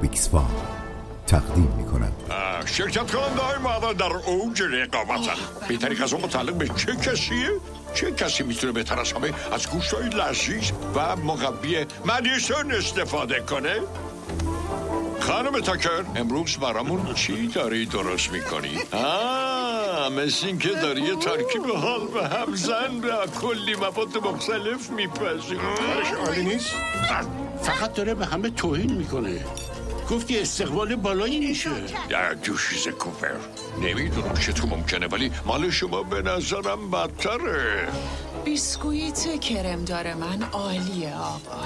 روبیکس فام تقدیم می‌کند. شرکت کننده های ما در اوج رقابتن. بهترین غذا متعلق به چه کسیه؟ چه کسی میتونه بهتر از همه از گوشت‌های لذیذ و مقوی مدیسون استفاده کنه؟ خانم تاکر، امروز برامون چی داری درست میکنی؟ مثل این که داری یه ترکیب حال به هم زن و کلی مواد مختلف میپذی. عالی نیست؟ فقط داره به همه توهین میکنه. گفتی استقبال بالایی میشه. دوشیز کوپر، نمیدونم چطور ممکنه ولی مال شما به نظرم بدتره. بیسکویت کرم داره من عالیه آقا.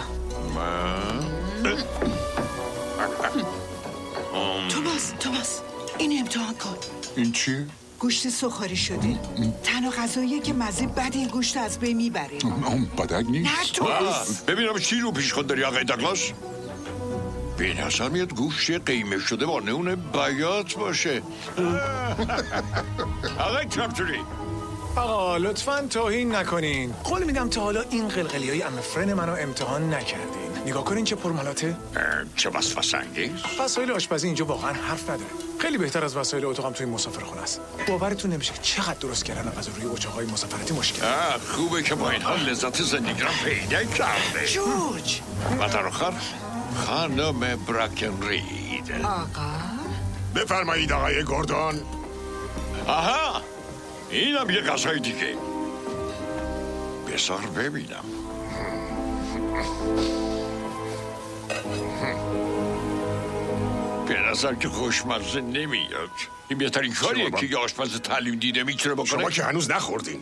توماس این امتحان کن. این چی؟ گوشت سوخاری شده. تنها غذاییه که مزه بد این گوشت از بین میبره. بدک نیست؟ نه توماس. ببینم چی رو پیش خود داری آقای داگلاس؟ به نظر میاد گوشت قیمه شده با نون بیات باشه. آقای کراپتوری، آقا لطفاً توهین نکنین. قول میدم تا حالا این قلقلی های امفرن منو امتحان نکردین. نگاه کنین چه پرملاته. چه وسوسه انگیز. وسایل آشپزی اینجا واقعا حرف نداره. خیلی بهتر از وسایل اتاقم توی مسافرخونه است. باورتون نمیشه چقدر درست کردن غذا روی اچاق‌های مسافرتی مشکل. خوبه که با این حال لذت زندگی رو پیدا کرده. جورج. و در آخر خانم براکن رید. آقا بفرمایید آقای گوردون. آها، اینم یه غذای دیگه. بذار ببینم. به نظر که خوشمزه نمیاد. این بهترین کاریه که یه آشپز تعلیم دیده میتونه بکنه. شما که هنوز نخوردین.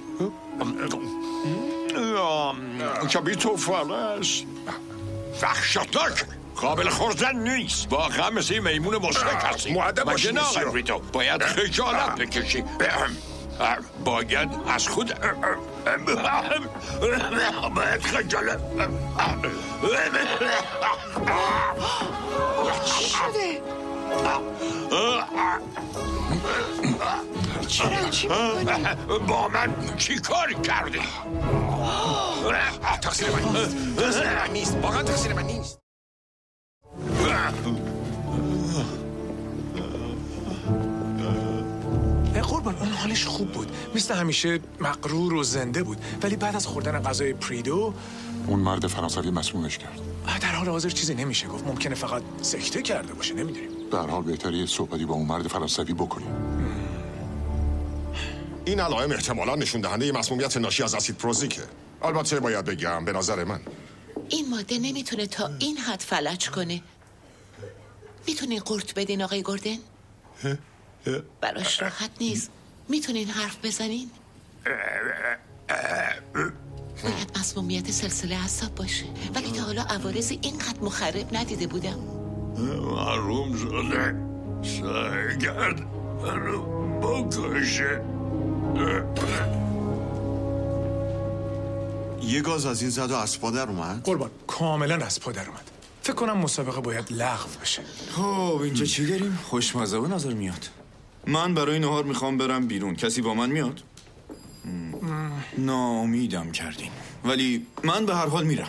کمی توفال است. وحشتناک، قابل خوردن نیست. واقعا مثل میمون مسلک هستی. مؤدب باشی مگه نه آقای ریتو؟ باید خجالت بکشی. باید از خود باید خجالت. چی شده؟ چرا چی میکنی؟ با من چی کاری کردی؟ تقصیر من نیست. تقصیر من نیست. واقعا تقصیر من نیست. قربان اون حالش خوب بود، مثل همیشه مغرور و زنده بود، ولی بعد از خوردن غذای پریدو اون مرد فرانسوی مسمومش کرد. در حال حاضر چیزی نمیشه گفت. ممکنه فقط سکته کرده باشه، نمیدونیم. در حال بهتری صحبتی با اون مرد فرانسوی بکنیم. این علائم احتمالاً نشون دهنده مسمومیت ناشی از اسید پروزیکه. البته باید بگم به نظر من این ماده نمیتونه تا این حد فلج کنه. میتونین قورت بدین آقای گوردن؟ براش راحت نیست. میتونین حرف بزنین؟ باید مسمومیت سلسله اعصاب باشه، ولی تا حالا عوارض اینقدر مخرب ندیده بودم. محروم زاده سعی کرد منو بکشه. یه گاز از این زد و از پا در اومد؟ قربان کاملا از پا در اومد. فکر کنم مسابقه باید لغو بشه. خب اینجا چی داریم؟ خوشمزه به نظر میاد. من برای نهار میخوام برم بیرون. کسی با من میاد؟ ناامیدم کردین، ولی من به هر حال میرم.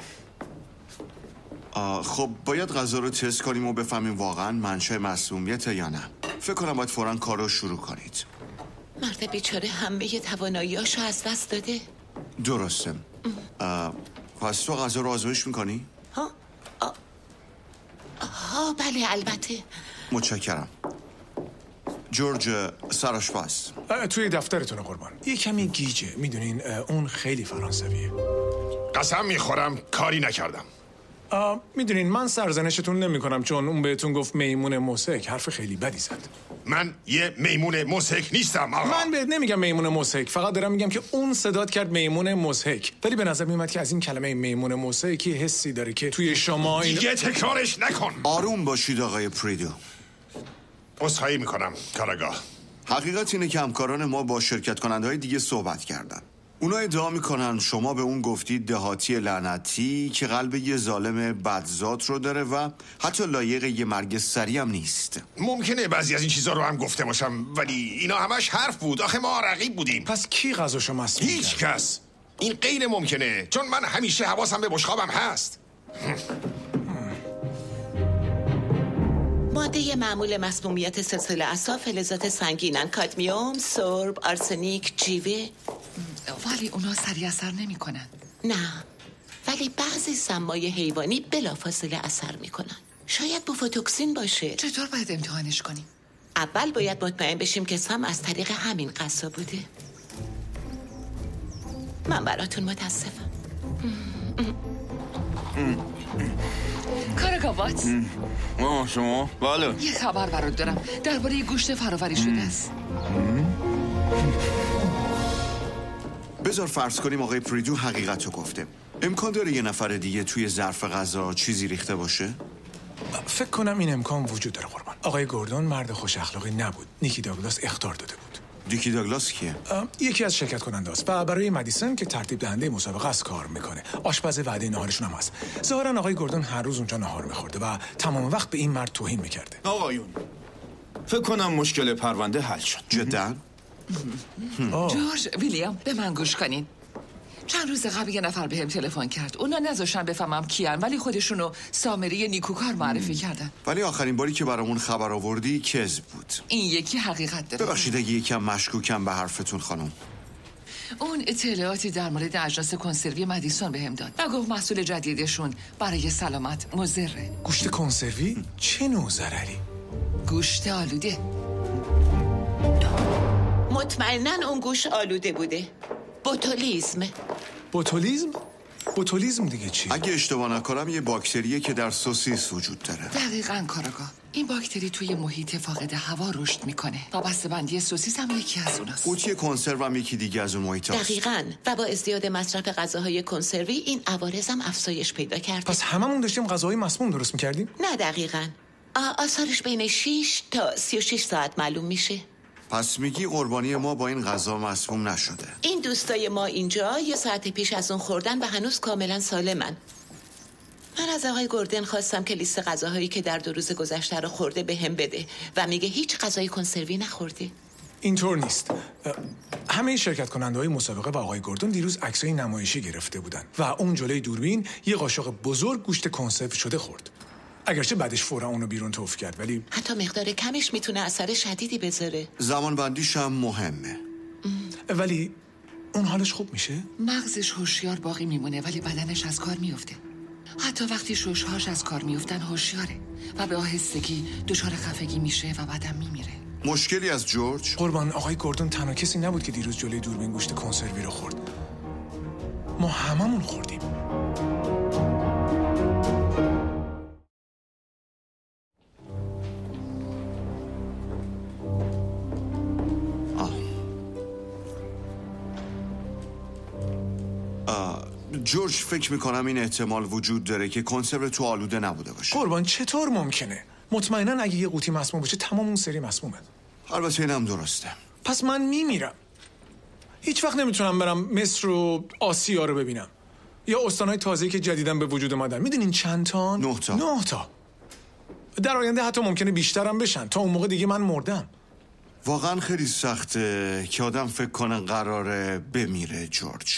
خب باید غذا رو تست کنیم و بفهمیم واقعا منشأ مسمومیت یا نه. فکر کنم باید فوراً کار رو شروع کنید. مرد بیچاره همه تواناییاشو از دست داده. درسته. پس تو غذا رو آزمایش میکنی؟ بله البته. متشکرم. جورج سرآشپز. توی دفترتونه قربان. یه کمی گیجه، میدونین اون خیلی فرانسویه. قسم میخورم کاری نکردم. میدونین من سرزنشتون نمی کنم چون اون بهتون گفت میمون موسیک. حرف خیلی بدی زد. من یه میمون موسیک نیستم آقا. من بهت نمیگم میمون موسیک، فقط دارم میگم که اون صدات کرد میمون موسیک. ولی به نظر میومد که از این کلمه میمون موسیکی حسی داره که توی شما این... دیگه تکرارش نکن. آروم باشید آقای پریدو. عذرخواهی میکنم کاراگاه. حقیقت اینه که همکاران ما با شرکت کننده های دیگه صحبت کردن. اونا ادعا میکنن شما به اون گفتید دهاتی لعنتی که قلب یه ظالم بدذات رو داره و حتی لایق یه مرگ سریع هم نیست. ممکنه بعضی از این چیزا رو هم گفته باشم، ولی اینا همش حرف بود. آخه ما رقیب بودیم. پس کی غذاشو مسموم کرد؟ هیچ کس. این غیر ممکنه، چون من همیشه حواسم به بشقابم هست. ماده معمول مسمومیت سلسله اعصاب فلزات سنگینن: کادمیوم، سرب، آرسنیک، جیوه. ولی اونا سریع اثر نمی کنن. نه، ولی بعضی سمای حیوانی بلافاصله اثر میکنن. شاید بوفوتوکسین باشه. چطور باید امتحانش کنیم؟ اول باید مطمئن بشیم که سم از طریق همین غذا بوده. من براتون متاسفم. کاراگاوات، شما؟ بله. یه خبر برات دارم درباره گوشت فرآوری شده است. بذار فرض کنیم آقای پریدو حقیقت رو گفته. امکان داره یه نفر دیگه توی ظرف غذا چیزی ریخته باشه؟ فکر کنم این امکان وجود داره قربان. آقای گوردون مرد خوش اخلاقی نبود. نیکی داگلاس اخطار داده بود. نیکی داگلاس کیه؟ یکی از شرکت کننده است و برای مدیسن که ترتیب دهنده مسابقه است کار میکنه. آشپز وعده نهارشون هم هست. ظاهرا آقای گوردون هر روز اونجا نهار میخورده و تمام وقت به این مرد توهین میکرده. آقایون، فکر کنم مشکل پرونده حل شد. جدا؟ جورج، ویلیام، به من گوش کنین. چند روز قبل یه نفر بهم تلفن کرد. اونا نذاشتن بفهمم کیان، ولی خودشونو سامری نیکوکار معرفی کردن. ولی آخرین باری که برامون خبر آوردی کذب بود. این یکی حقیقت داره. ببخشید اگه یکم مشکوکم به حرفتون خانم. اون اطلاعاتی در مورد اجناس کنسروی مدیسون بهم داد. و گفت محصول جدیدشون برای سلامت مضره. گوشت کنسروی؟ چه نوع ضرری؟ گوشت آلوده. مطمئناً اون گوشت آلوده بوده. بوتولیزم. بوتولیزم؟ بوتولیزم دیگه چی؟ اگه اشتباه نکنم یه باکتریه که در سوسیس وجود داره. دقیقاً کاراگاه. این باکتری توی محیط فاقد هوا رشد میکنه و بسته‌بندی سوسیس هم یکی از اوناست. قوطی کنسرو هم یکی دیگه از اون محیط هست. دقیقاً. و با ازدیاد مصرف غذاهای کنسروی این عوارض هم افزایش پیدا کرده. پس هممون داشتیم غذاهای مسموم درست میکردیم؟ نه دقیقاً. آثارش بین 6 تا 36 ساعت معلوم میشه. پس میگی قربانی ما با این غذا مسموم نشده؟ این دوستای ما اینجا یه ساعت پیش از اون خوردن و هنوز کاملا سالمن. من از آقای گوردن خواستم که لیست غذاهایی که در 2 روز گذشته رو خورده به هم بده و میگه هیچ غذای کنسروی نخورده. اینطور نیست. همه شرکت کننده های مسابقه و آقای گوردون دیروز عکسای نمایشی گرفته بودن و اون جلوی دوربین یه قاشق بزرگ گوشت کنسرو شده خورد. اگرچه بعدش فورا اونو بیرون توف کرد، ولی حتی مقدار کمش میتونه اثر شدیدی بذاره. زمان بندیش هم مهمه. ولی اون حالش خوب میشه؟ مغزش هوشیار باقی میمونه ولی بدنش از کار میفته. حتی وقتی ششهاش از کار میفتن هوشیاره و به آهستگی دچار خفگی میشه و بعدم میمیره. مشکلی از جورج؟ قربان، آقای گوردون تنها کسی نبود که دیروز جلوی دوربین گوشت کنسروی رو خورد. ما هممون خوردیم. جورج، فکر میکنم این احتمال وجود داره که کنسرو تو آلوده نبوده باشه. قربان، چطور ممکنه؟ مطمئنا اگه یه قوطی مسموم باشه تمام اون سری مسمومه. البته اینم درسته. پس من میمیرم. هیچ وقت نمیتونم برم مصر و آسیا رو ببینم یا استانهای تازه‌ای که جدیداً به وجود اومدن. میدونین چند تا؟ 9 تا. 9 تا. در آینده حتی ممکنه بیشترم بشن. تا اون موقع دیگه من مردم. واقعا خیلی سخته که آدم فکر کنه قراره بمیره جورج.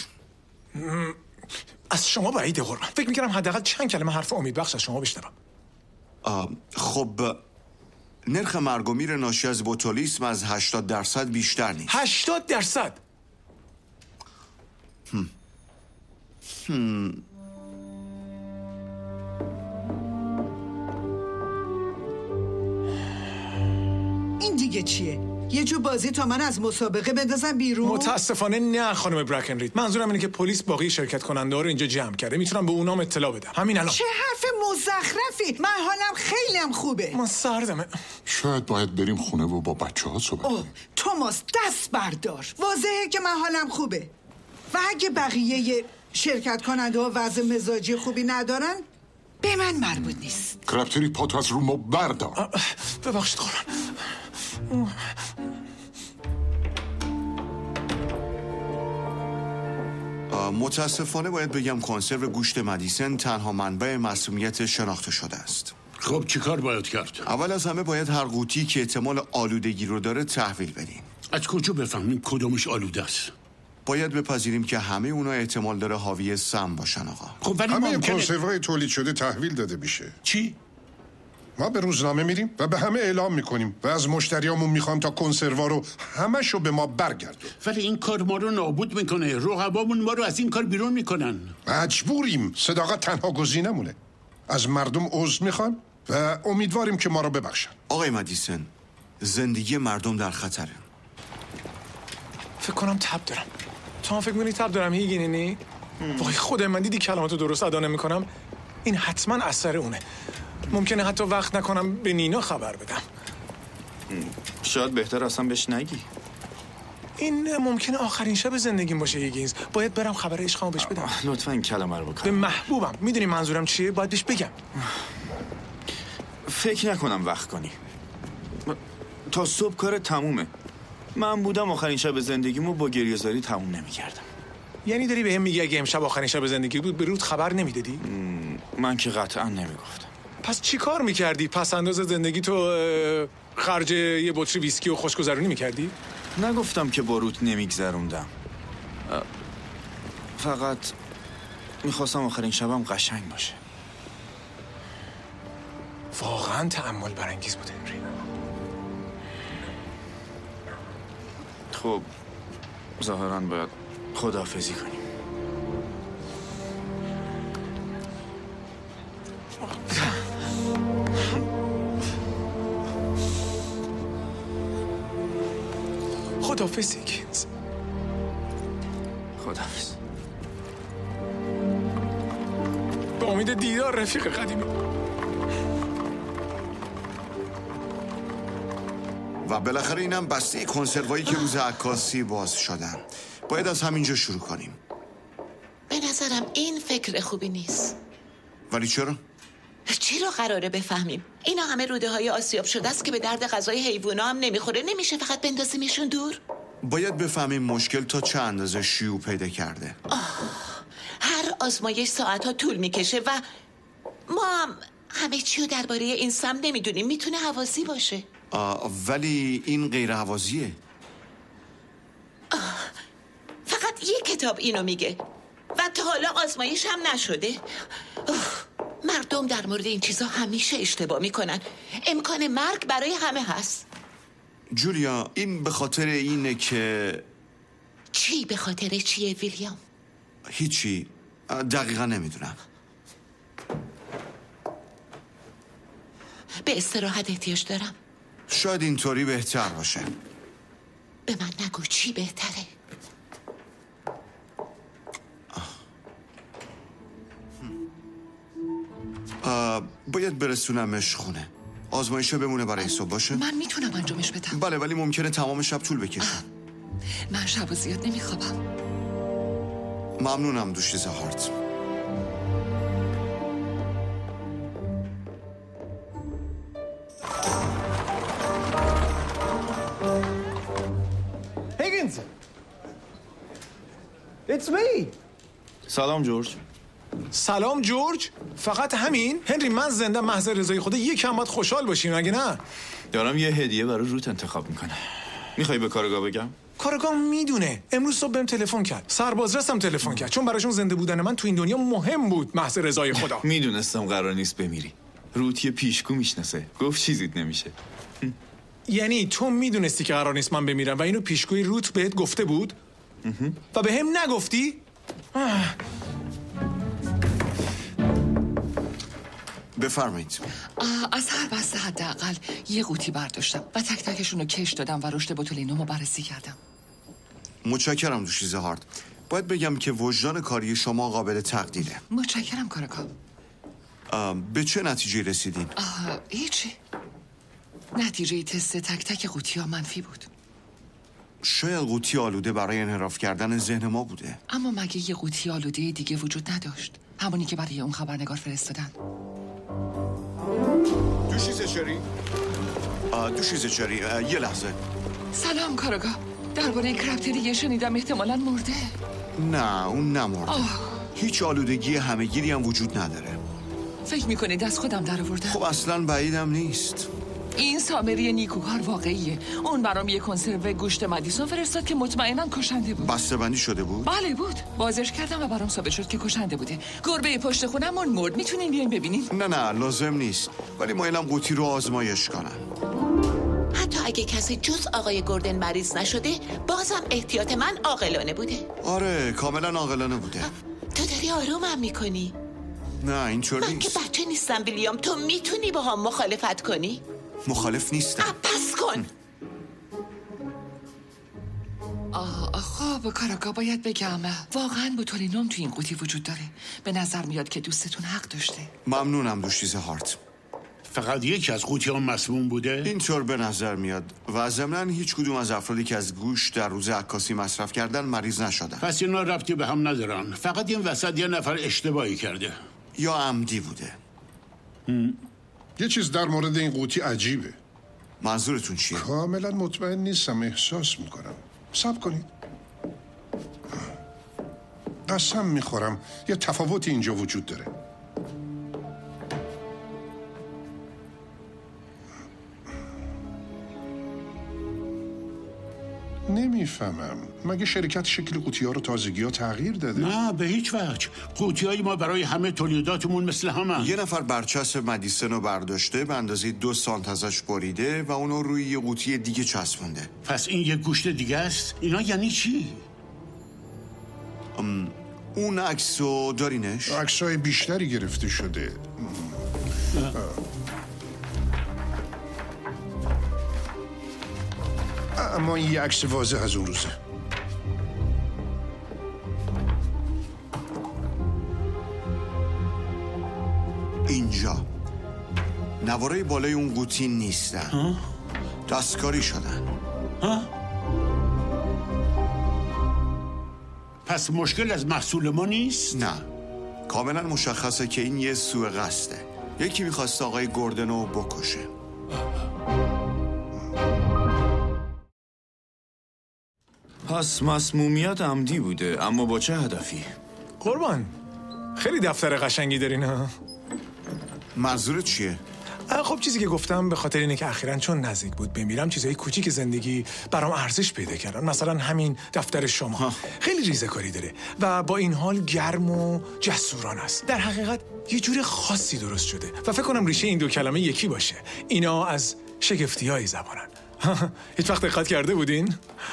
از شما بعیده قربان. فکر میکردم حداقل چند کلمه حرف امیدبخش از شما بشنوم. خب نرخ مرگ و میر ناشی از بوتولیسم از 80% بیشتر نیست. 80%؟ این دیگه چیه؟ یه جو بازی تا من از مسابقه بندازم بیرون؟ متاسفانه نه خانم برکنرید. منظورم اینه که پلیس باقی شرکت کننده ها رو اینجا جمع کرده. میتونم به اونام اطلاع بدم همین الان. چه حرف مزخرفی. من حالم خیلی خوبه. من سردمه. شاید باید بریم خونه و با بچه ها صحبت کنیم. توماس دست بردار. واضحه که من حالم خوبه و اگه بقیه شرکت کننده ها وضع مزاجی خوبی ندارن به من مربوط نیست. کرپتری پات از رو ما بردار. ببخشید قربان. متاسفانه باید بگم کنسرو گوشت مدیسن تنها منبع مسمومیت شناخته شده است. خب چیکار باید کرد؟ اول از همه باید هر قوطی که احتمال آلودگی رو داره تحویل بدیم. از کجا بفهمیم کدومش آلوده است؟ باید بپذیریم که همه اونا احتمال داره حاوی سم باشن آقا. خب ولی همه ممکنه کنسروهای تولید شده تحویل داده میشه. چی؟ ما به روزنامه میریم و به همه اعلام میکنیم و از مشتریامون میخوام تا کنسروا رو همشو به ما برگردون. ولی این کار ما رو نابود میکنه. رقبامون ما رو از این کار بیرون میکنن. مجبوریم. صداقت تنها گزینمونه. از مردم عذر میخوام و امیدواریم که ما رو ببخشن. آقای مدیسن، زندگی مردم در خطره. فکر کنم تب دارم. تو هم فکر می‌کنی تب دارم هیگینی؟ وای خدا، من دیدی کلماتو درست ادا نمی‌کنم. این حتما اثر اونه. ممکنه حتی وقت نکنم به نینا خبر بدم. شاید بهتر اصلا بهش نگی. این ممکنه آخرین شب زندگیم باشه هیگینز. باید برم خبر عشقمو بهش بدم. لطفا این کلمه رو بکن. به محبوبم. میدونی منظورم چیه؟ باید بهش بگم. فکر نکنم وقت کنی. تا صبح کار تمومه. من بودم آخرین شب زندگیمو با گریه‌زاری تموم نمی‌کردم. یعنی داری بهم میگی اگه امشب آخرین شب زندگی بود به رود خبر نمیدادی؟ من که قطعا نمیگفتم. پس چی کار میکردی؟ پس انداز زندگی تو خرج یه بطری ویسکی و خوشگذرونی میکردی؟ نگفتم که با رود نمیگذروندم. فقط میخواستم آخرین شبم قشنگ باشه. واقعا تأمل برانگیز بود هنری. خب ظاهراً باید خداحافظی کنیم. خداحافظ هیگینز. خداحافظ. به امید دیدار رفیق قدیمی. و بالاخره اینم بسته کنسروایی که روز عکاسی باز شدن. باید از همینجا شروع کنیم. به نظرم این فکر خوبی نیست. ولی چرا؟ چی رو قراره بفهمیم؟ اینا همه روده های آسیاب شده است که به درد غذای حیوونا هم نمیخوره. نمیشه فقط بندازیمشون دور؟ باید بفهمیم مشکل تا چه اندازه شیوع پیدا کرده. هر آزمایش ساعتها طول میکشه و ما هم همه چی رو درباره این سم نمیدونیم. میتونه هوازی باشه. ولی این غیر هوازیه. فقط یک کتاب اینو میگه و تا حالا آزمایش هم نشده. مردم در مورد این چیزا همیشه اشتباه میکنن. امکان مرگ برای همه هست. جولیا، این به خاطر اینه که... چی به خاطر چیه ویلیام؟ هیچی، دقیقا نمیدونم. به استراحت احتیاج دارم. شاید اینطوری بهتر باشه. به من نگو چی بهتره. باید برسونمش خونه. آزمایشه بمونه برای صبح باشه؟ من میتونم انجامش بدم. بله، ولی ممکنه تمام شب طول بکشه. من شب زیاد نمیخوابم. ممنونم دوشیزه هارت. Higgins! It's me! سلام جورج. سلام جورج. فقط همین؟ هنری من زنده محض رضای خدا یکم باید خوشحال باشیم اگه نه؟ دارم یه هدیه برای روت انتخاب میکنه. میخوای به کارگاه بگم؟ کارگاه میدونه. امروز صبح بهم تلفن کرد. سربازرسم تلفن کرد چون براشون زنده بودن من تو این دنیا مهم بود محض رضای خدا. میدونستم قرار نیست بمیری. روت یه پیشگو میشناسه. گفت چیزیت نمیشه. یعنی تو میدونستی که قرار نیست من بمیرم و اینو پیشگوی روت بهت گفته بود؟ و به هم نگفتی؟ بفرمایید. از هر بسته حداقل یه قوطی برداشتم و تک تکشون رو کش دادم و رشد بوتولینومو بررسی کردم. متشکرم دوشیزه هارت. باید بگم که وجدان کاری شما قابل تقدیره. متشکرم کارگاه. به چه نتیجه رسیدین؟ هیچی. نتیجه تست تک تک قوطی ها منفی بود. شاید قوطی آلوده برای انحراف کردن ذهن ما بوده. اما مگه یه قوطی آلوده دیگه وجود نداشت؟ همونی که برای اون خبرنگار فرستادن. دوشیزه چری؟ دوشیزه چری، یه لحظه. سلام کارگاه. درباره کرپت دیگه شنیدم احتمالاً مرده. نه، اون نمرده. هیچ آلودگی همه‌گیری هم وجود نداره. فکر میکنید از خودم در آوردم؟ خب اصلا بعیدم نیست. این سامری نیکوکار واقعیه. اون برام یه کنسرو گوشت مدیسون فرستاد که مطمئناً کشنده بود. بسته‌بندی شده بود؟ بله بود. بازش کردم و برام ثابت شد که کشنده بوده. گربه پشت خونمون مرد. میتونین بیاین ببینین؟ نه لازم نیست. ولی ما اینم قوطی رو آزمایش کنن. حتی اگه کسی جز آقای گوردن مریض نشده، بازم احتیاط من عاقلانه بوده. آره کاملا عاقلانه بوده. تو داری آرومم میکنی؟ نه اینطور من که نیست. بچه نیستم ویلیام. تو میتونی با هم مخالفت کنی؟ مخالف نیستم. پس کن. خب کاراگاه باید بگم واقعا بوتولینوم تو این قوطی وجود داره. به نظر میاد که دوستتون حق داشته. ممنونم دوشیز هارت. فقط یکی از قوطی ها مسموم بوده؟ اینطور به نظر میاد و ضمناً هیچ کدوم از افرادی که از گوشت در روز عکاسی مصرف کردن مریض نشدن. پس اینا ربطی به هم ندارن. فقط این وسط یه نفر اشتباهی کرده یا عمدی بوده. یه چیز در مورد این قوطی عجیبه. منظورتون چیه؟ کاملا مطمئن نیستم، احساس میکنم. صبر کنید. قسم میخورم یه تفاوتی اینجا وجود داره. نمیفهمم. مگه شرکت شکل قوطی ها رو تازگی ها تغییر داده؟ نه به هیچ وجه. قوطی های ما برای همه تولیداتمون مثل همه. یه نفر برچسب مدیسن رو برداشته، به اندازه 2 سانت ازش بریده و اونو روی یه قوطی دیگه چسبونده. پس این یه گوشت دیگه است؟ اینا یعنی چی؟ اون عکسو دارینش؟ عکسای بیشتری گرفته شده. اما این یه عکس واضح از اون روزه. اینجا نوارای بالای اون قوطی نیستن. دستکاری شدن. پس مشکل از محصول ما نیست؟ نه کاملا مشخصه که این یه سوء قصده. یکی میخواست آقای گوردن رو بکشه. پس مسمومیت عمدی بوده، اما با چه هدفی؟ قربان خیلی دفتر قشنگی دارین ها. منظورت چیه؟ خب چیزی که گفتم به خاطر اینه که اخیراً چون نزدیک بود بمیرم چیزای کوچیک زندگی برام ارزش پیدا کردن. مثلا همین دفتر شما خیلی ریزه‌کاری داره و با این حال گرم و جسورانه است. در حقیقت یه جور خاصی درست شده و فکر کنم ریشه این دو کلمه یکی باشه. اینا از شگفتی‌های زبانن. هیچ وقت دقت کرده بودین؟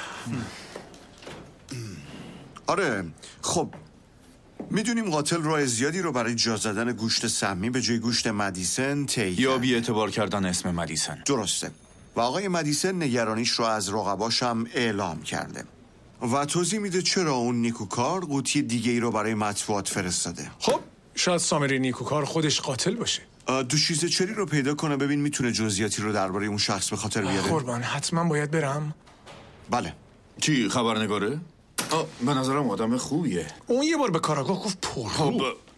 آره خب میدونیم قاتل راه زیادی رو برای جا زدن گوشت سمی به جای گوشت مدیسن یا بی اعتبار کردن اسم مدیسن. درسته و آقای مدیسن نگرانیش رو از رقباش هم اعلام کرده و توضیح میده چرا اون نیکوکار قوطی دیگه ای رو برای مطبوعات فرستاده. خب شاید سامری نیکوکار خودش قاتل باشه. دوشیزه چری رو پیدا کنه ببین میتونه جزئیاتی رو درباره اون شخص به خاطر بیاره. قربان حتما باید برم. بله. چی خبرنگاره؟ به نظرم آدم خوبیه. اون یه بار به کاراگاه گفت پررو.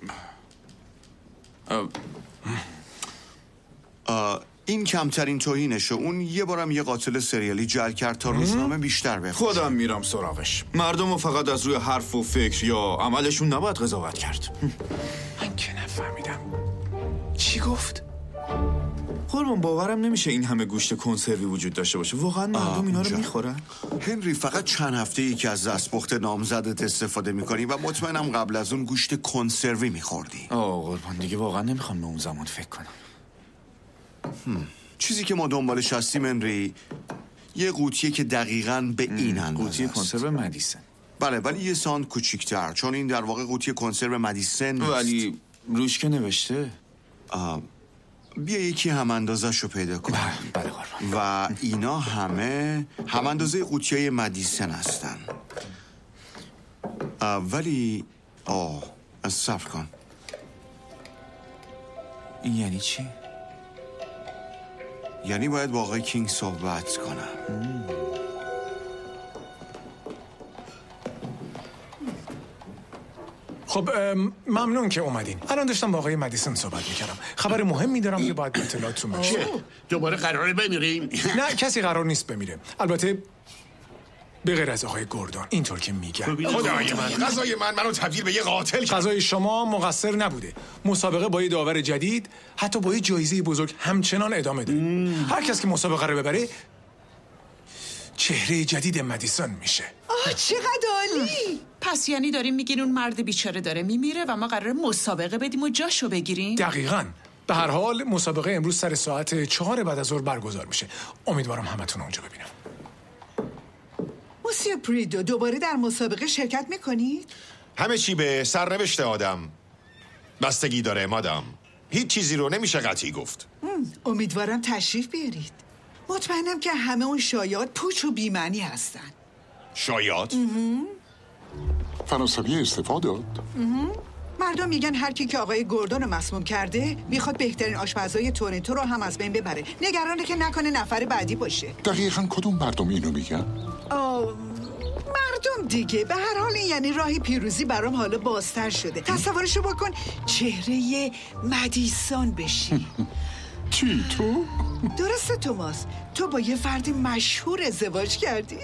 این کمترین توهینشه. اون یه بارم یه قاتل سریالی جل کرد تا روزنامه بیشتر بفروشه. خودم میرم سراغش. مردم رو فقط از روی حرف و فکر یا عملشون نباید قضاوت کرد. من که نفهمیدم چی گفت؟ قربان باورم نمیشه این همه گوشت کنسروی وجود داشته باشه. واقعا مردم اینا رو میخورن؟ هنری فقط چند هفته که از دستپخت نامزدت استفاده میکنی و مطمئنم قبل از اون گوشت کنسروی میخوردی. قربان دیگه واقعا نمیخوام به اون زمان فکر کنم. چیزی که ما دنبالش هستیم هنری یه قوطیه که دقیقاً به این اندازه قوطی کنسرو مدیسن. بله ولی یه سانت کوچیک‌تر چون این در واقع قوطی کنسرو مدیسن نیست. ولی روش که نوشته. بیا یکی هم اندازش رو پیدا کن. بله قربان. و اینا همه هم اندازه قوطی‌های مدیسن هستن. ولی صبر کن. این یعنی چی؟ یعنی باید با آقای کینگ صحبت کنم. خب ممنون که اومدین. الان داشتم با آقای مدیسن صحبت میکردم. خبر مهمی دارم که باید به اطلاعاتتون بشه. دوباره قراره بمیریم؟ نه کسی قرار نیست بمیره. البته به غیر از آقای گوردون اینطور که میگن. خدای من، غذای منو تبدیل به یه قاتل کرد. غذای شما مقصر نبوده. مسابقه با یه داور جدید، حتی با یه جایزه بزرگ همچنان ادامه داره. هر کس که مسابقه رو ببره چهره جدید مدیسون میشه. چقدر عالی. پس یعنی داریم میگین اون مرد بیچاره داره میمیره و ما قراره مسابقه بدیم و جاشو بگیریم؟ دقیقاً. به هر حال مسابقه امروز سر ساعت 4 بعد از ظهر برگزار میشه. امیدوارم همتون اونجا ببینم. موسیو پریدو دوباره در مسابقه شرکت میکنید؟ همه چی به سرنوشت آدم بستگی داره مادام. هیچ چیزی رو نمیشه قطعی گفت. امیدوارم تشریف بیارید. مطمئنم که همه اون شایعات پوچ و بی‌معنی هستن. شایعات؟ فرانسوی استفاده داد. مردم میگن هر کی که آقای گوردون رو مسموم کرده میخواد بهترین آشپزای تورنتو رو هم از بین ببره. نگرانه که نکنه نفر بعدی باشه. دقیقاً کدوم مردم اینو میگن؟ مردم دیگه. به هر حال این یعنی راهی پیروزی برام حالا بازتر شده. تصورشو بکن چهره مدیسون بشی. چی تو؟ درسته توماس، تو با یه فردی مشهور ازدواج کردی؟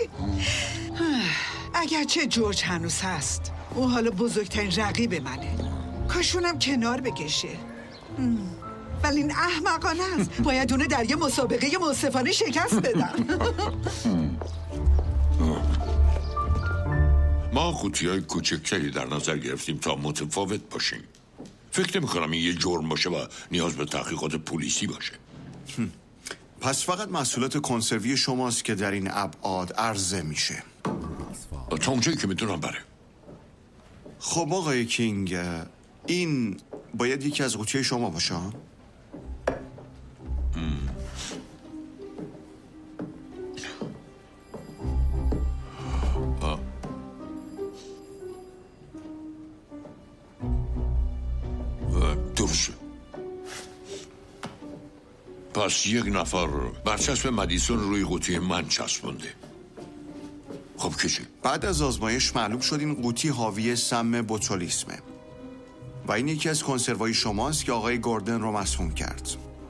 اگرچه جورج هنوز هست، اون حالا بزرگترین رقیب منه. کاشونم کنار بکشه. ولی این احمقانه است. باید اونو در یه مسابقه منصفانه شکست بدم. ما قوطی‌های کوچکتری در نظر گرفتیم تا متفاوت باشیم. فکر نمی‌کنم این یه جرم باشه و نیاز به تحقیقات پلیسی باشه. پس فقط محصولات کنسروی شماست که در این ابعاد عرضه میشه. تا اونجایی که میتونم بره. خب آقای کینگ، این باید یکی از قوطی شما باشه. درسته. پس یک نفر برچسب مدیسون روی قوطی من چسبونده. خب کسی؟ بعد از آزمایش معلوم شد این قوطی حاوی سم بوتولیسمه و این یکی از کنسروهای شماست که آقای گوردن رو مسموم کرد.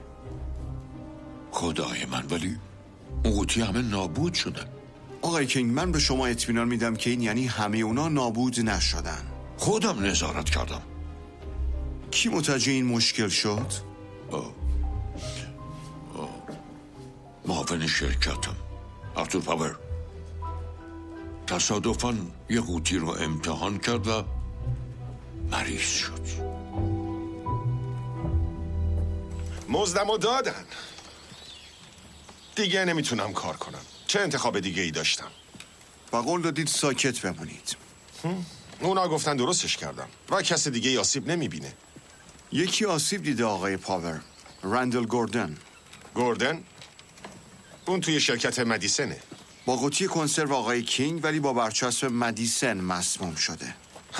خدای من، ولی اون قوطی همه نابود شدن. آقای کینگ، من به شما اطمینان میدم که این یعنی همه اونا نابود نشدن. خودم نظارت کردم. کی متوجه این مشکل شد؟ معاون شرکتم آرتور پاور تصادفاً یه قوطی رو امتحان کرد و مریض شد. مزدمو دادن. دیگه نمیتونم کار کنم. چه انتخاب دیگه ای داشتم؟ و قول دادید ساکت بمونید. اونا گفتن درستش کردم و کس دیگه آسیب نمیبینه. یکی آسیب دیده آقای پاور. رندل گوردن. گوردن؟ اون توی شرکت مدیسنه. با قوطی کنسرو آقای کینگ ولی با برچسب مدیسن مسموم شده.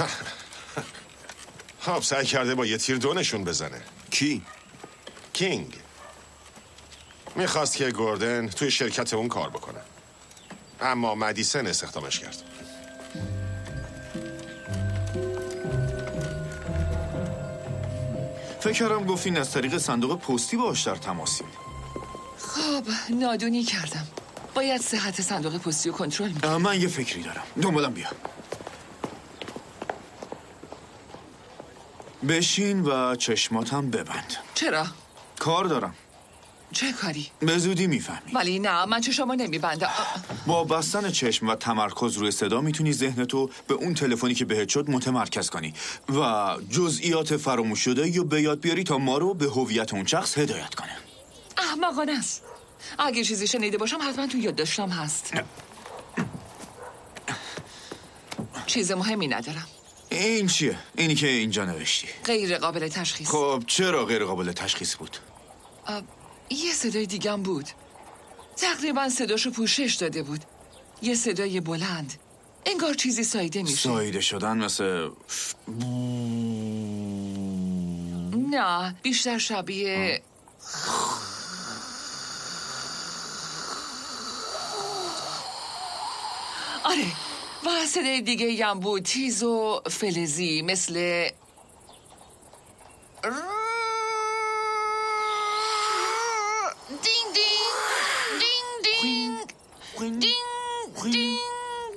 خب سعی کرده با یه تیر دونشون بزنه. کی؟ کینگ. میخواست که گوردن توی شرکت اون کار بکنه، اما مدیسن استخدامش کرد. فکر کردم گفتین از طریق صندوق پستی باهاش در تماسیم. خب نادونی کردم. باید صحت صندوق پستی رو کنترل می‌کنم. من یه فکری دارم. دنبالم بیا. بشین و چشماتم ببند. چرا؟ کار دارم. چه کاری؟ به زودی میفهمی. ولی نه، من چشمو نمیبندم. با بستن چشم و تمرکز روی صدا میتونی ذهنتو به اون تلفنی که بهت شد متمرکز کنی و جزئیات فراموش شده یا به یاد بیاری تا ما رو به هویت اون شخص هدایت کنه. احمقانه است. اگه چیزی شنیده باشم حتما تو یادداشتم هست. چیز مهمی ندارم. این چیه؟ اینی که اینجا نوشتی غیر قابل تشخیص. خب چرا غیر قابل تشخیص بود؟ یه صدای دیگم بود. تقریبا صداشو پوشش داده بود. یه صدای بلند، انگار چیزی ساییده میشه. ساییده شدن مثل نه، بیشتر شبیه آره. و صدای دیگه هم بود، تیز و فلزی، مثل دینگ دینگ دینگ دینگ دینگ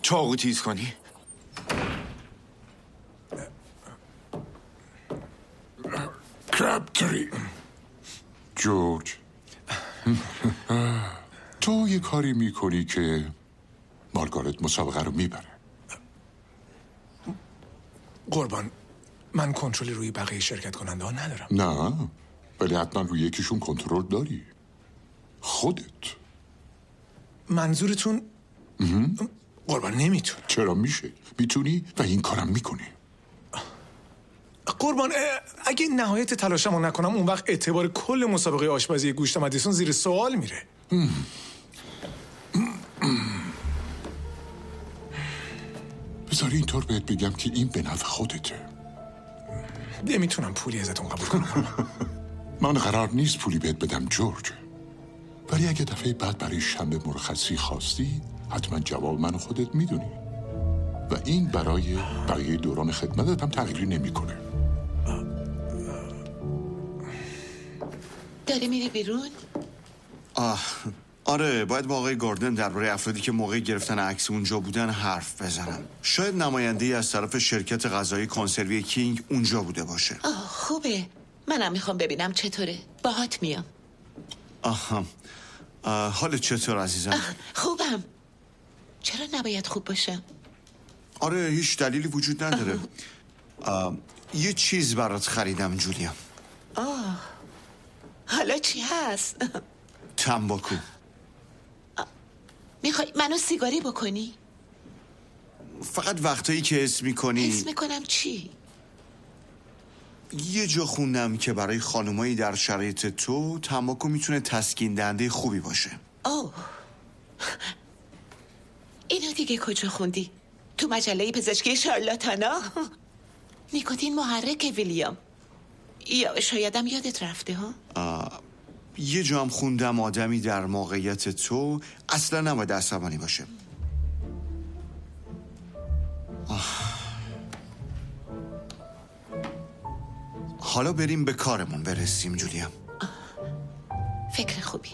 چاقو تیز کنی. کرابتری. جورج تو یه کاری میکنی که مارگارت مسابقه رو میبره. قربان، من کنترلی روی بقیه شرکت کننده ها ندارم. نه ولی حتما روی یکیشون کنترل داری. خودت. منظورتون؟ قربان نمیتونم. چرا میشه؟ میتونی و این کارم میکنی. قربان اگه نهایت تلاشمو نکنم اون وقت اعتبار کل مسابقه آشپزی گوشت مدیسون زیر سوال میره. بذاری اینطور بهت بگم که این به نفع خودته. نمیتونم پولی ازتون قبول کنم. من قرار نیست پولی بهت بدم جورج، ولی اگه دفعه بعد برای شنبه مرخصی خواستی حتما جواب من خودت میدونی و این برای بقیه دوران خدمتت هم تغییری نمیکنه. داری میری بیرون؟ آره باید با آقای گوردن درباره افرادی که موقع گرفتن عکس اونجا بودن حرف بزنم. شاید نماینده‌ای از طرف شرکت غذایی کنسروی کینگ اونجا بوده باشه. خوبه، منم میخوام ببینم چطوره. باهات میام. حالت چطور عزیزم؟ خوبم. چرا نباید خوب باشم؟ آره هیچ دلیلی وجود نداره. یه چیز برات خریدم جولیا. حالا چی هست؟ تنباکو. میخوای منو سیگاری بکنی؟ فقط وقتایی که حس میکنی. حس میکنم چی؟ یه جا خوندم که برای خانمایی در شرایط تو تنباکو میتونه تسکین دهنده خوبی باشه. اینو دیگه کجا خوندی؟ تو مجله پزشکی شارلاتانا؟ نیکوتین محرک ویلیام. یا شایدم یادت رفته ها؟ یه جا هم خوندم آدمی در موقعیت تو اصلا نباید عصبانی باشه. حالا بریم به کارمون برسیم جولیا. فکر خوبی.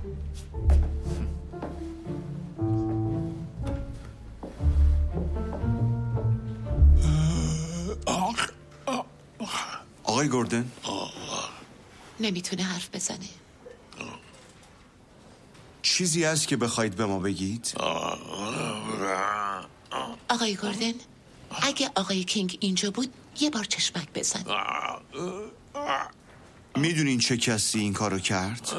آقای گوردن نمیتونه حرف بزنه. چیزی هست که بخواید به ما بگید؟ آقای گوردن اگه آقای کینگ اینجا بود یه بار چشمک بزن. میدونین چه کسی این کارو کرد؟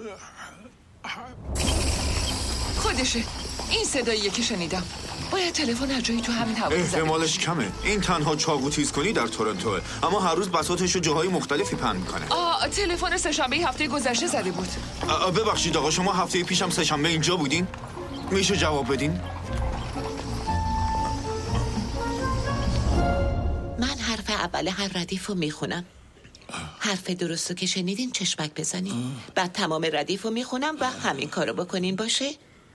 خودشه. این صداییه که شنیدم. باید تلفن هر جایی تو همین حوالی زده. احتمالش کمه. این تنها چاقو تیز کنی در تورنتوه، اما هر روز بساطش رو جاهای مختلفی پهن میکنه. تلفن سه‌شنبه هفته گذشته زده بود. ببخشید آقا، شما هفته پیشم سه‌شنبه اینجا بودین؟ میشه جواب بدین؟ من حرف اول هر ردیف رو میخونم. حرف درستو که شنیدین چشمک بزنین. بعد تمام ردیف رو میخونم و همین کارو بکنین باشه.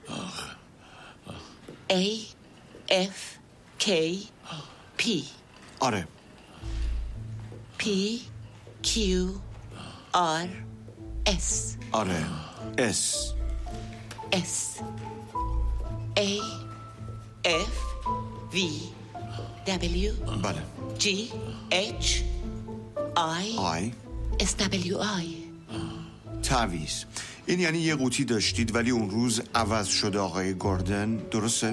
A F K P. آره. P Q R S. آره. S. S A F V W. بله. G H I S W I. تعویض. این یعنی یه قوطی داشتید ولی اون روز عوض شده آقای گوردن، درسته؟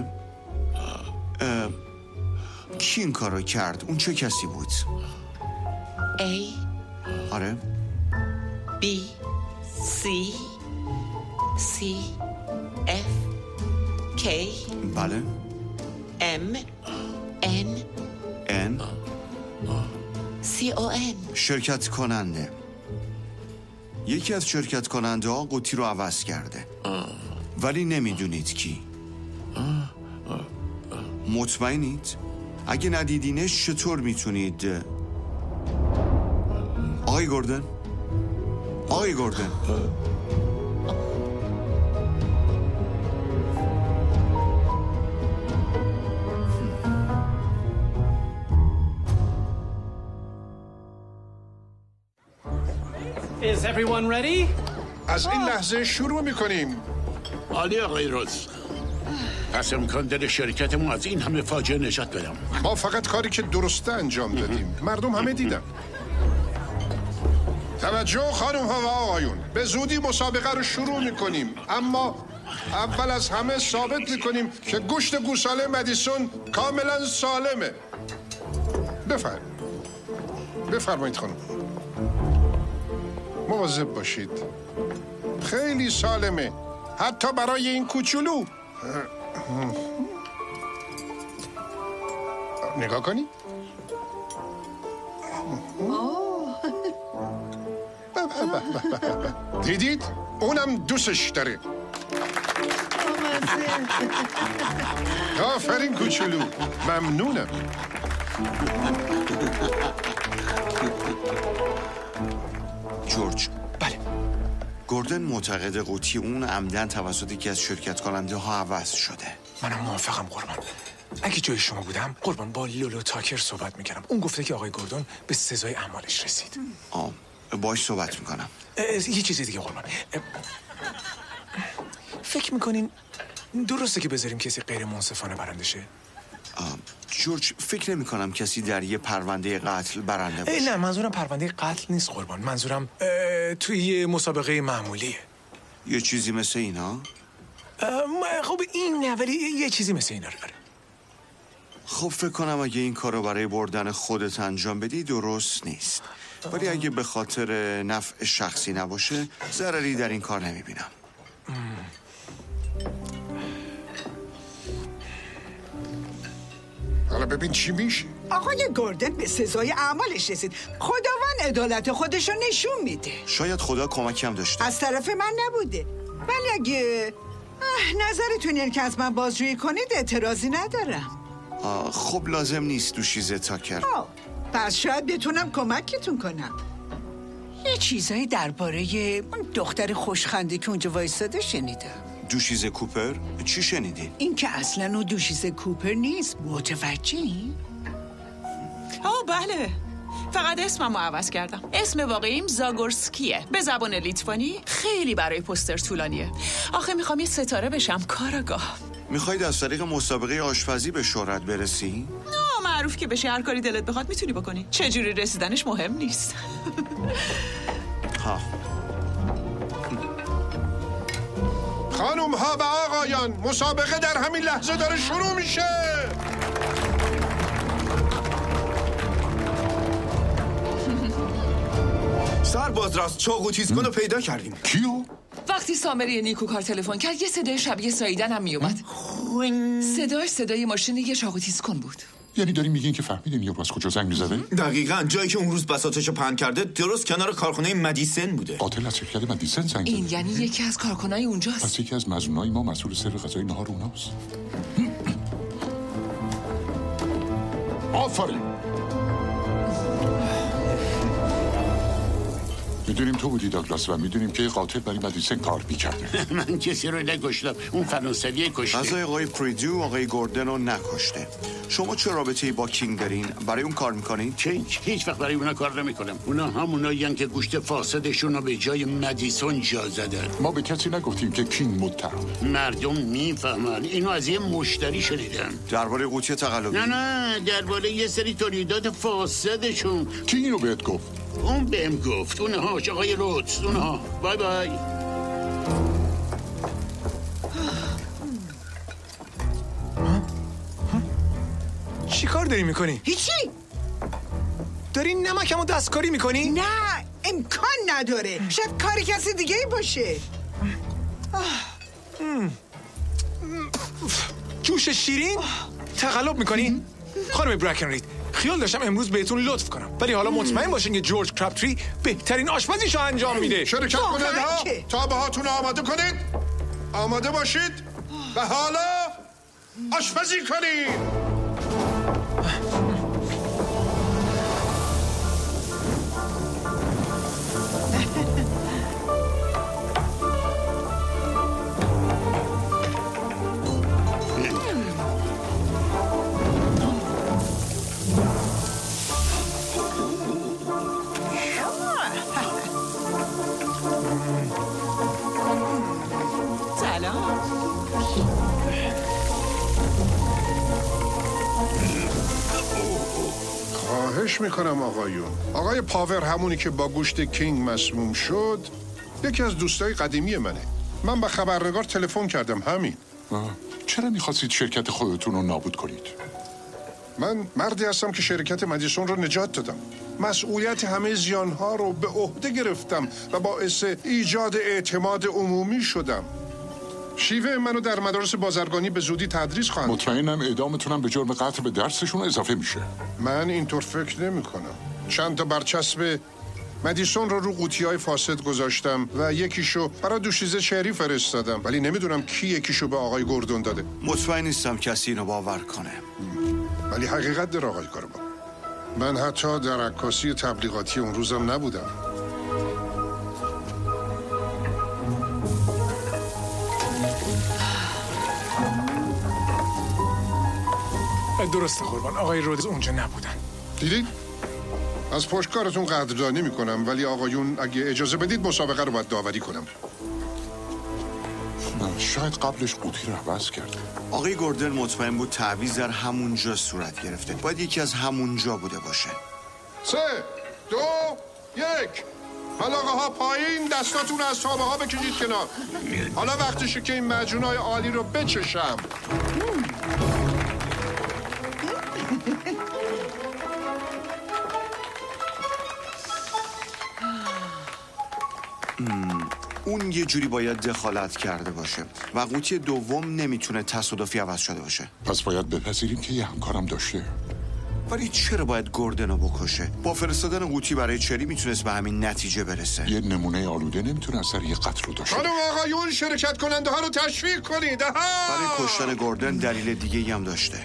کی این کار رو کرد؟ اون چه کسی بود؟ A آره. B C C F K بله. M N N C O N. شرکت کننده. یکی از شرکت کننده ها قوطی رو عوض کرده ولی نمیدونید کی. مطمئنید؟ اگه ندیدینش چطور میتونید؟ آقای گوردن؟ آقای گوردن؟ Is everyone ready? از این لحظه شروع میکنیم. عالی آقای روز. پس امکان داره شرکت ما از این همه فاجعه نجات بدم. ما فقط کاری که درسته انجام دادیم. مردم همه دیدن. توجه خانم ها و آقایون، به زودی مسابقه رو شروع میکنیم، اما اول از همه ثابت میکنیم که گوشت گوساله مدیسون کاملا سالمه. بفرمایید خانم. مواظب باشید، خیلی سالمه، حتی برای این کوچولو. نگاه کنی؟ دیدید؟ اونم دوستش داره. آفرین کوچولو، ممنونم. جورج. بله. گوردن معتقد قوطی اون عمدن توسط یکی از شرکت کننده ها عوض شده. منم موافقم قربان. اگه جای شما بودم قربان با لولو تاکر صحبت میکردم. اون گفته که آقای گوردن به سزای اعمالش رسید. باش صحبت میکنم. یه چیز دیگه قربان، فکر میکنین درسته که بذاریم کسی غیر منصفانه برنده شه؟ جورج، فکر نمی کنم کسی در یه پرونده قتل برنده باشه. نه، منظورم پرونده قتل نیست قربان. منظورم توی یه مسابقه معمولیه. یه چیزی مثل اینا؟ خب این نه، ولی یه چیزی مثل اینا رو داره. خب فکر کنم اگه این کارو برای بردن خودت انجام بدی درست نیست، ولی اگه به خاطر نفع شخصی نباشه ضرری در این کار نمیبینم. حالا ببین چی میشه. آقای گوردن به سزای اعمالش رسید. خداوند عدالت خودش رو نشون میده. شاید خدا کمکم داشته. از طرف من نبوده، ولی اگه نظرتون اینه که از من بازجویی کنید اعتراضی ندارم. خب لازم نیست دوشیزه تاکر. پس شاید بتونم کمکتون کنم. یه چیزایی درباره اون دختر خوشخنده که اونجا وایساده شنیدم. دوشیزه کوپر؟ چی شنیدی؟ این که اصلا اون دوشیزه کوپر نیست. متوجهی؟ بله، فقط اسممو عوض کردم. اسم واقعیم زاگورسکیه. به زبان لیتوانی خیلی برای پوستر طولانیه. آخه میخوام یه ستاره بشم کاراگاه. میخواید از طریق مسابقه آشپزی به شهرت برسی؟ معروف که بشه، هر کاری دلت بخواد میتونی بکنی. چجوری رسیدنش مهم نیست. خانم ها و آقایان، مسابقه در همین لحظه داره شروع میشه. سرباز راست چاقو تیز کن رو پیدا کردیم. کیو؟ وقتی سامری نیکوکار تلفن کرد یه صدای شبیه ساییدن هم میومد. صدای ماشین یه چاقو تیز کن بود. یعنی داریم میگین که فهمیدین یارو از کجا زنگ میزده؟ دقیقاً جایی که اون روز بساطشو پهن کرده درست کنار کارخونه مدیسن بوده. قاتل از شرکت مدیسن زنگ زده. این یعنی یکی از کارکنای اونجاست. پس یکی از مظنونای ما مسئول سر غذای نهار اوناست. آفرین. میدونیم تو بودی داگلاس و میدونیم که قاتل برای مدیسن کار میکرده. من کسی رو نکشتم، اون فرانسویه کشته. از آقای پریدو آقای گوردن رو نکشته. شما چه رابطه‌ای با کینگ دارین؟ برای اون کار میکنین؟ کینگ هیچ وقت برای اونا کار نمیکنم. اونا همونایین که گوشت فاسدشون رو به جای مدیسون جا زدن. ما به کسی نگفتیم که کینگ متهم. مردم میفهمن. اینو از یه مشتری شنیدم. درباره قوطی تقلبی؟ نه درباره یه سری تولیدات فاسدشون. کی اینو بهت گفت؟ اون بهم گفت. اونها آقای رودز. اونها. بای بای. چی کار داری میکنی؟ هیچی. داری نمکمو دستکاری میکنی؟ نه، امکان نداره. شاید کاری کسی دیگه ای باشه. جوش شیرین؟ تقلب میکنی؟ خانم برکنرید، خیال داشتم امروز بهتون لطف کنم، ولی حالا مطمئن باشین که جورج کرابتری بهترین آشپزیشو انجام میده. شرکت کننده ها تابه هاتون آماده کنید. آماده باشید و حالا آشپزی کنید. خواهش میکنم آقایون. آقای پاور همونی که با گوشت کینگ مسموم شد یکی از دوستای قدیمی منه. من به خبرنگار تلفن کردم. همین. چرا میخواستید شرکت خودتون رو نابود کنید؟ من مردی هستم که شرکت مدیسون رو نجات دادم. مسئولیت همه زیانها رو به عهده گرفتم و باعث ایجاد اعتماد عمومی شدم. شیوه منو در مدارس بازرگانی به زودی تدریس خواهند. مطمئنم اعدامتونم به جرم قتل به درسشون اضافه میشه. من اینطور فکر نمی کنم. چند تا برچسب مدیسون رو قوطی‌های فاسد گذاشتم و یکیشو برای دوشیزه چری فرستادم، ولی نمیدونم کی یکیشو به آقای گوردون داده. مطمئن نیستم کسی اینو باور کنه. ولی حقیقت داره آقای کاربان. من حتی در عکاسی تبلیغاتی اون روزم نبودم. درسته قربان، آقای رودز اونجا نبودن. دیدید؟ از پشتکارتون قدردانی میکنم، ولی آقایون اگه اجازه بدید مسابقه رو باید داوری کنم. شاید قبلش قوطی رو عوض کرده. آقای گوردن مطمئن بود تعویض در همونجا صورت گرفته. باید یکی از همونجا بوده باشه. 3 2 1 حلاقه ها پایین، دستاتون از تابه ها بکشید کنار. حالا وقتشه که این معجونای عالی رو بچشم. اون یه جوری باید دخالت کرده باشه و قوطی دوم نمیتونه تصادفی عوض شده باشه. پس باید بپذیریم که یه همکارم داشته. ولی چرا باید گوردن رو بکشه؟ با فرستادن قوطی برای چری میتونست به همین نتیجه برسه. یه نمونه آلوده نمیتونه اثر یه قتل رو داشته. خانم آقایون، شرکت کننده ها رو تشویق کنید. برای کشتن گوردن دلیل دیگه هم داشته.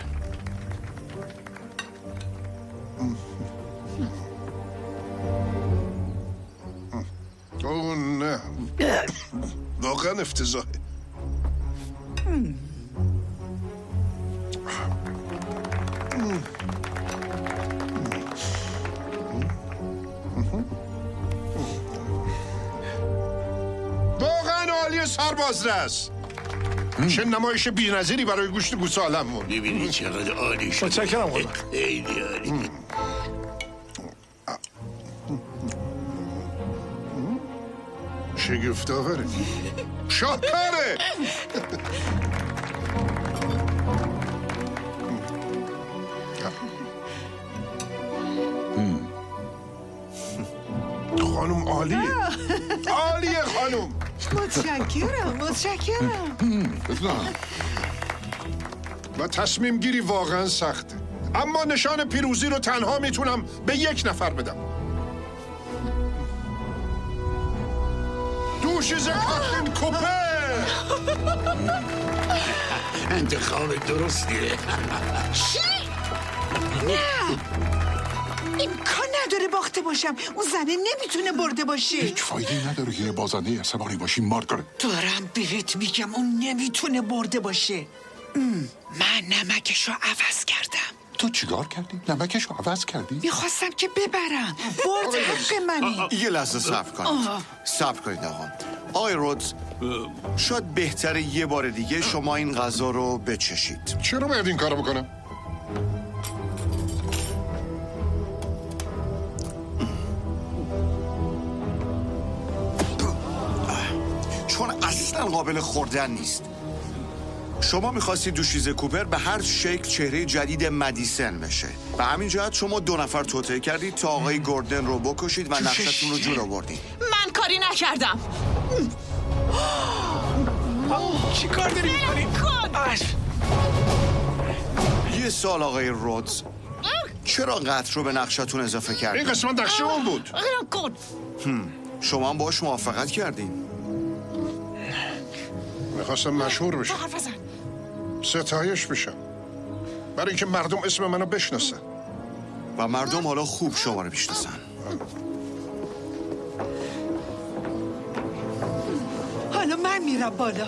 اوه نه، واقعا افتضاحه. واقعا عالی سربازرس. چه نمایش بی‌نظیری برای گوشت گوسالمون. می‌بینی چقدر عالی شد. متشکرم قربان. خیلی عالی. شگفت‌آوره. شاهکاره. خانم عالیه. عالیه خانم. متشکرم. و تصمیم گیری واقعا سخته، اما نشان پیروزی رو تنها میتونم به یک نفر بدم. دوشیزه کاپتن کوپر. انتخاب درستیه. چی؟ نه، امکان نداره باخته باشم. اون زنه نمیتونه برده باشه. هیچ فایده نداره که یه بازنده عصبانی باشی مارگارت. دارم بهت میگم اون نمیتونه برده باشه. من نمکشو عوض کردم. تو چیکار کردی؟ نمکشو عوض کردی؟ میخواستم که ببرم. برد حق منه. یه لحظه صبر کنید. صبر کنید آقا. آقای رودز، شاید بهتره یه بار دیگه شما این غذا رو بچشید. چرا باید این کارو بکنم؟ چون اصلا قابل خوردن نیست. شما میخواستید دوشیزه کوپر به هر شکل چهره جدید مدیسن بشه. به همین جهت شما 2 نفر توطئه کردید تا آقای گوردن رو بکشید و نقشتون رو جور آوردید. من کاری نکردم. چی کار داری میکنی؟ یه سال آقای رودز، چرا قتل رو به نقشتون اضافه کردید؟ این قسمت نقشه اون بود. شما هم باش موافقت کردین. میخواستم مشهور بشم، ستایش بشم، برای اینکه مردم اسم منو بشناسن. و مردم حالا خوب شما رو میشناسن. حالا من میرم بالا.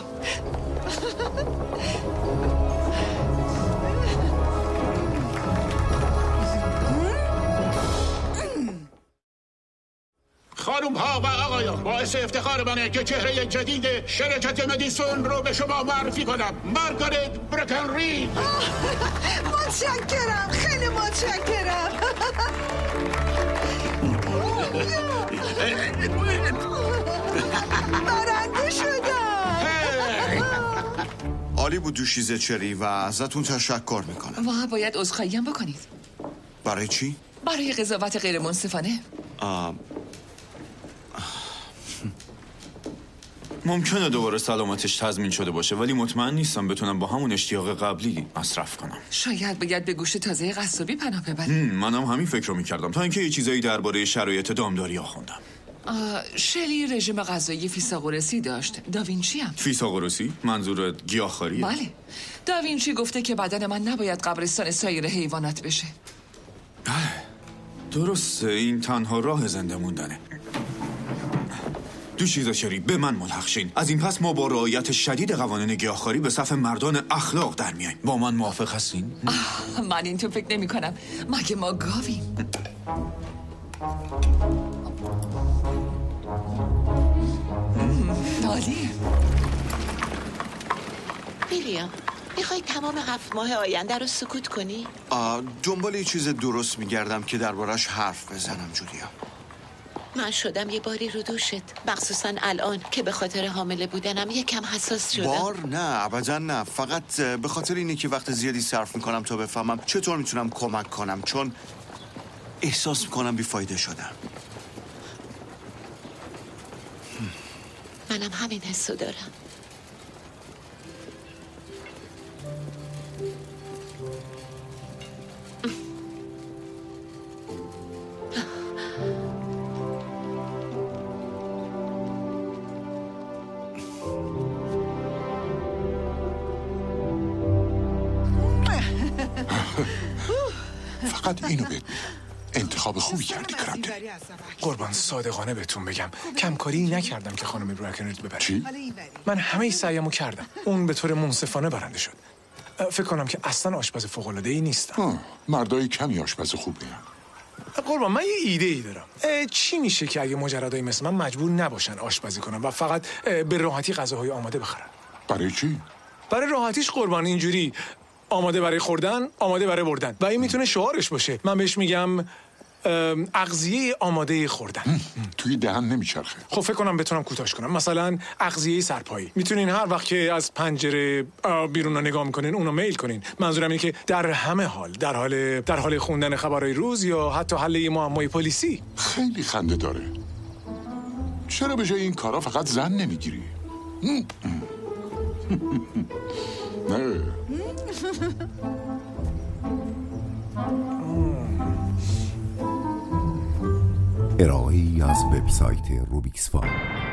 خانم ها و آقایان، باعث افتخار منه که چهره جدید شرکت مدیسون رو به شما معرفی کنم. مارگارت برکنرید. متشکرم، خیلی متشکرم. برنده شدم. عالی بود دوشیزه چری و ازتون تشکر میکنم. و باید عذرخواهی هم بکنید. برای چی؟ برای قضاوت غیر منصفانه. ممکنه دوباره سلامتش تضمین شده باشه، ولی مطمئن نیستم بتونم با همون اشتیاق قبلی مصرف کنم. شاید باید به گوشت تازه قصابی پناه ببریم. منم همین فکر رو میکردم تا اینکه یه چیزایی درباره شرایط دامداری خوندم. شلی رژیم غذایی فیثاغورسی داشت. داوینچی هم. فیثاغورسی؟ منظورت گیاهخواریه؟ بله. داوینچی گفته که بدن من نباید قبرستان سایر حیوانات بشه. درسته، این تنها راه زنده موندنه. دوشیزه چری، به من ملحق شین. از این پس ما با رعایت شدید قوانین گیاهخواری به صف مردان اخلاق در میاییم. با من موافق هستین؟ من اینطور فکر نمی کنم. مگه ما گاویم؟ عالیه. ویلیام، میخوای تمام 7 ماه آینده رو سکوت کنی؟ دنبال یه چیز درست میگردم که دربارش حرف بزنم جولیا. من شدم یه باری رو دوشت، مخصوصا الان که به خاطر حامله بودنم یکم حساس شدم. بار نه، ابدا نه، فقط به خاطر اینه که وقت زیادی صرف میکنم تا بفهمم چطور میتونم کمک کنم، چون احساس میکنم بیفایده شدم. منم همین حسو دارم. فقط اینو بگو، انتخاب خوبی کردی کرنده. قربان صادقانه بهتون بگم کمکاری نکردم که خانم برکنرید ببره. چی؟ من همه سعیمو کردم. اون به طور منصفانه برنده شد. فکر کنم که اصلا آشپز فوق‌العاده‌ای نیستم. مردای کمی آشپز خوبه. قربان من یه ایده ای دارم. چی میشه که اگه مجردای مثل من مجبور نباشن آشپزی کنن و فقط به راحتی غذاهای آماده بخرن؟ برای چی؟ برای راحتیش قربان، اینجوری آماده برای خوردن، آماده برای بردن. و این میتونه شعارش باشه. من بهش میگم اغذیه آماده خوردن. توی دهن نمیچرخه. خب فکر کنم بتونم کوتاش کنم. مثلا اغذیه سرپایی. میتونین هر وقت که از پنجره بیرون رو نگاه میکنین اونو میل کنین. منظورم اینه که در همه حال در حال خوندن خبرهای روز یا حتی حل یه معمای پلیسی. خیلی خنده داره. چرا به جای این کارا فقط زن نمیگیری؟ نه. ارائه‌ای از وبسایت روبیکس فام.